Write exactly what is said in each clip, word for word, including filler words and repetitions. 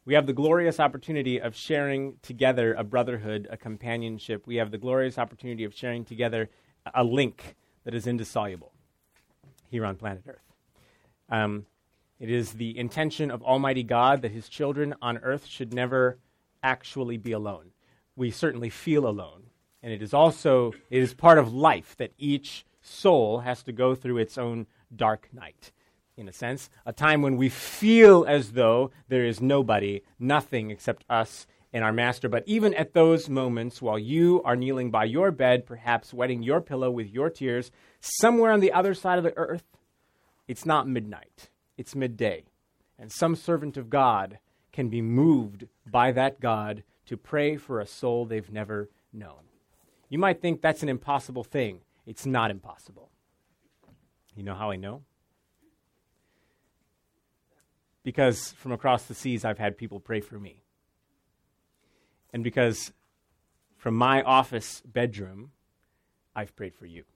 We have the glorious opportunity of sharing together a brotherhood, a companionship. We have the glorious opportunity of sharing together a link that is indissoluble here on planet Earth. Um, it is the intention of Almighty God that his children on earth should never actually be alone. We certainly feel alone. And it is also, it is part of life that each soul has to go through its own dark night, in a sense, a time when we feel as though there is nobody, nothing except us and our Master. But even at those moments, while you are kneeling by your bed, perhaps wetting your pillow with your tears, somewhere on the other side of the earth, it's not midnight, it's midday. And some servant of God can be moved by that God to pray for a soul they've never known. You might think that's an impossible thing. It's not impossible. You know how I know? Because from across the seas, I've had people pray for me. And because from my office bedroom, I've prayed for you.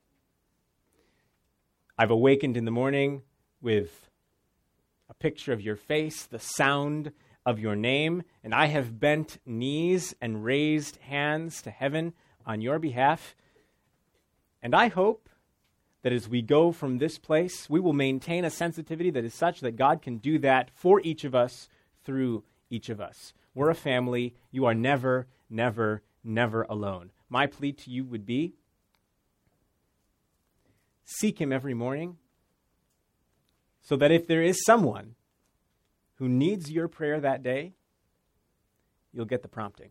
I've awakened in the morning with a picture of your face, the sound of your name, and I have bent knees and raised hands to heaven on your behalf. And I hope that as we go from this place, we will maintain a sensitivity that is such that God can do that for each of us, through each of us. We're a family. You are never, never, never alone. My plea to you would be, seek him every morning, so that if there is someone who needs your prayer that day, you'll get the prompting.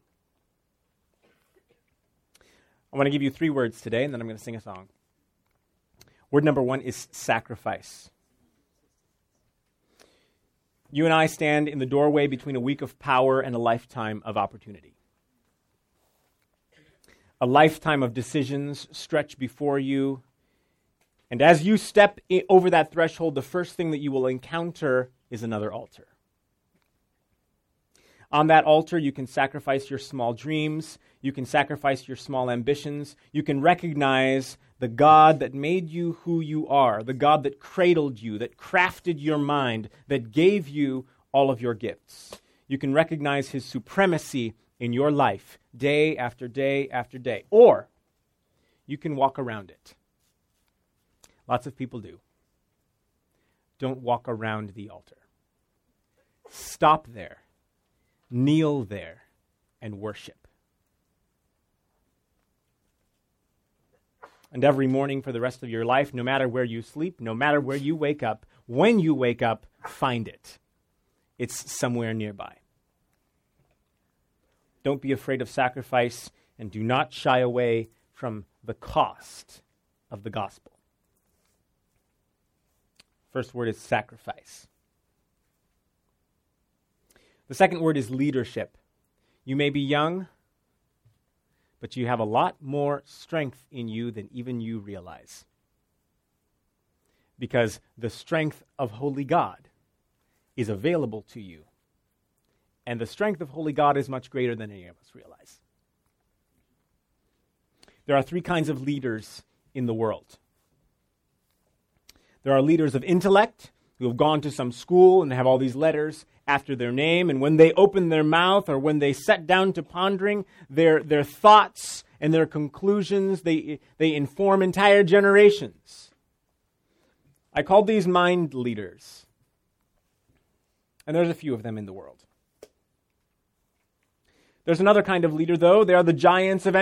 I want to give you three words today, and then I'm going to sing a song. Word number one is sacrifice. You and I stand in the doorway between a week of power and a lifetime of opportunity. A lifetime of decisions stretch before you. And as you step I- over that threshold, the first thing that you will encounter is another altar. On that altar, you can sacrifice your small dreams. You can sacrifice your small ambitions. You can recognize the God that made you who you are, the God that cradled you, that crafted your mind, that gave you all of your gifts. You can recognize his supremacy in your life day after day after day. Or you can walk around it. Lots of people do. Don't walk around the altar. Stop there. Kneel there and worship. And every morning for the rest of your life, no matter where you sleep, no matter where you wake up, when you wake up, find it. It's somewhere nearby. Don't be afraid of sacrifice, and do not shy away from the cost of the gospel. First word is sacrifice. The second word is leadership. You may be young, but you have a lot more strength in you than even you realize. Because the strength of holy God is available to you. And the strength of holy God is much greater than any of us realize. There are three kinds of leaders in the world. There are leaders of intellect who have gone to some school and have all these letters after their name, and when they open their mouth or when they set down to pondering, their, their thoughts and their conclusions, they, they inform entire generations. I call these mind leaders. And there's a few of them in the world. There's another kind of leader, though. They are the giants of